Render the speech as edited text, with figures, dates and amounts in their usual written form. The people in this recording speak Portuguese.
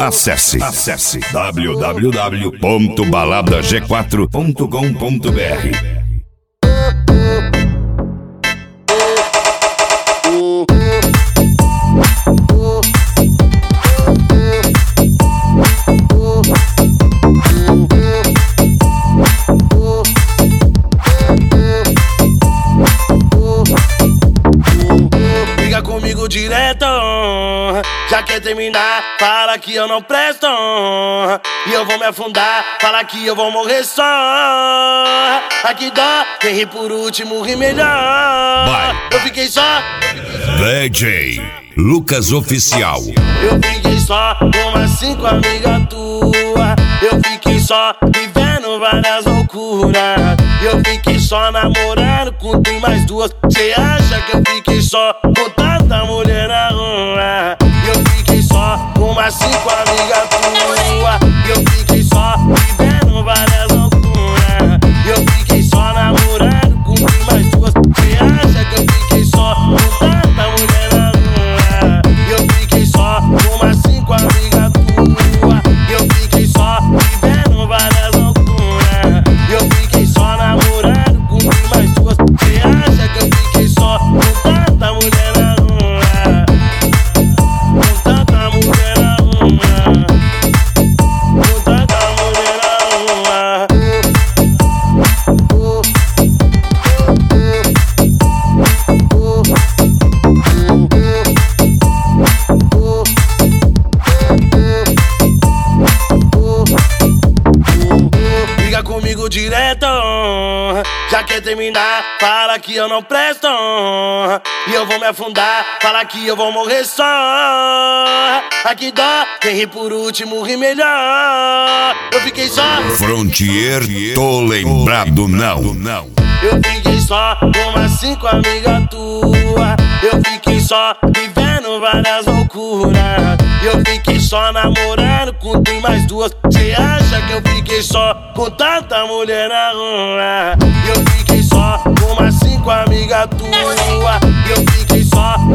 Acesse www.baladag4.com.br. Liga comigo direto, já quer terminar, fala que eu não presto. E eu vou me afundar, fala que eu vou morrer só. Aqui dó, quem ri por último ri melhor. Eu fiquei só, DJ Lucas Oficial. eu fiquei só com umas 5 amigas tuas. Eu fiquei só vivendo várias loucuras. Eu fiquei só namorando com tu e mais duas. Cê acha que eu fiquei só com tanta mulher na rua? Eu fiquei só com umas 5 amigas tuas. Eu fiquei só vivendo várias loucuras. Eu fiquei só namorando com tu e mais duas. Cê acha que eu fiquei só com tanta mulher na rua? Eu fiquei só com umas 5 amigas tuas. Eu fiquei só vivendo várias loucuras. Eu fiquei só namorando com tu e mais duas. Cê acha que eu fiquei só com tanta mulher na rua? Com tanta mulher na rua. Com tanta mulher na rua. Liga comigo direto, já quer terminar, fala que eu não presto. E eu vou me afundar, fala que eu vou morrer só. Aqui dó, quem ri por último ri melhor. Eu fiquei só, Frontier, tô lembrado não. eu fiquei só com umas 5 amigas tuas. Eu fiquei só vivendo várias loucuras. Eu fiquei só namorando com tu e mais duas. Cê acha que eu fiquei só com tanta mulher na rua? Eu fiquei só com umas 5 amigas tuas. Eu fiquei só